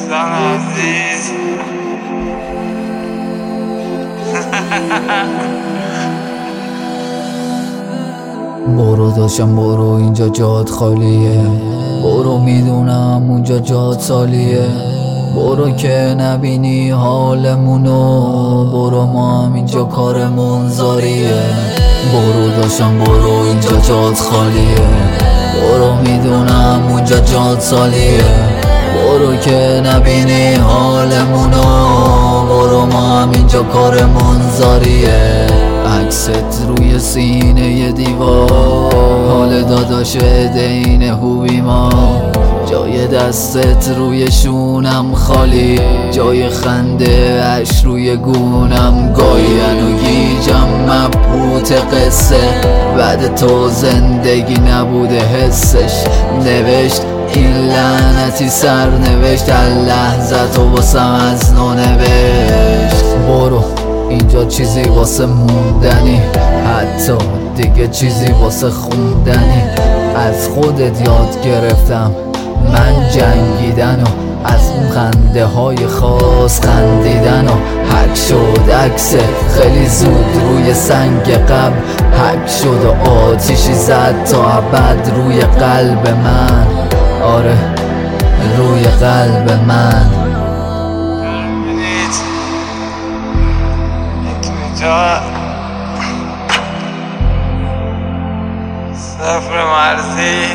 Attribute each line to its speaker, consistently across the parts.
Speaker 1: دوستان عزیز
Speaker 2: برو داشتم برو، اینجا جات خالیه. برو میدونم اونجا جات سالیه. برو که نبینی حالمونو. برو ما هم اینجا کارمون زاریه. برو داشتم برو، اینجا جات خالیه. برو میدونم اونجا جات سالیه. برو که نبینی حالمونو. برو ما هم اینجا کارمون زاریه. عکست روی سینه دیوار، حال داداش دین هوی ما. جای دستت روی شونم خالی، جای خنده اش روی گونم. گاین و گیجم مبهوت قصه، بعد تو زندگی نبوده حسش. نوشت این لعنتی سر نوشت، لحظت و واسم از نو نوشت. برو اینجا چیزی واسه موندنی، حتی دیگه چیزی واسه خوندنی. از خودت یاد گرفتم من جنگیدن و از اون خنده های خاص خندیدن. و حک شد عکس خیلی زود روی سنگ قبل، حک شد و آتیشی زد تا ابد روی قلب من. آره روی قلب من.
Speaker 1: ببینید اینجا صفر مرزی.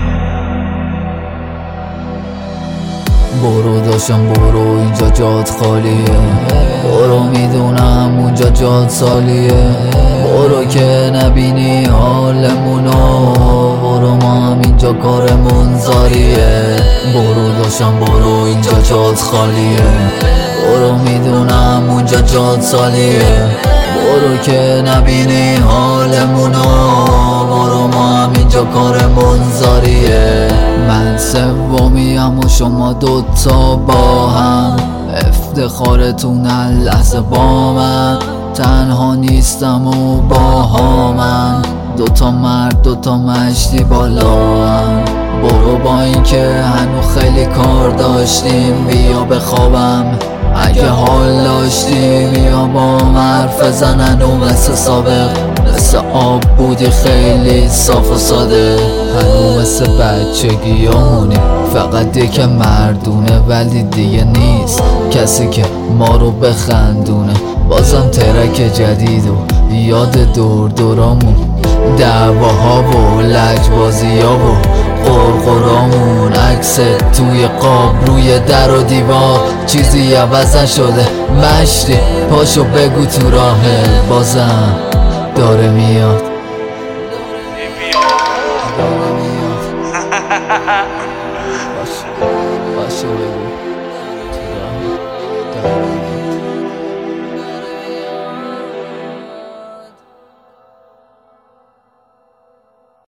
Speaker 2: برو داشتم برو، اینجا جات خالیه. برو میدونم اونجا جات سالیه. برو که نبینی حالمونو. برو ما هم اینجا کارمون زاریه. برو داشتم برو، اینجا جات خالیه. برو میدونم اونجا جات سالیه. برو که نبینی حالمونو. برو ما هم اینجا کارمون زاریه. من سومیم و شما دوتا با هم، افتخارتون لحظه با من. تنها نیستم و با من، دوتا مرد دوتا مشتی بالا هم. برو با این که هنو خیلی کار داشتیم، بیا بخوابم اگه حال داشتی. بیا با حرف زنن و مثل سابق، مثل آب بودی خیلی صاف و ساده. هنو مثل بچگیامونی، فقط دیگه مردونه ولی دیگه نیست کسی که ما رو بخندونه. بازم ترک جدید و یاد دور دورامون، دعواها و لجبازی ها و قرقرامون. عکس توی قاب روی در و دیوار، چیزی عوض نشده مشتی. پاشو بگو تو راهه بازم داره میاد. پاشو بگو تو راهه داره میاد.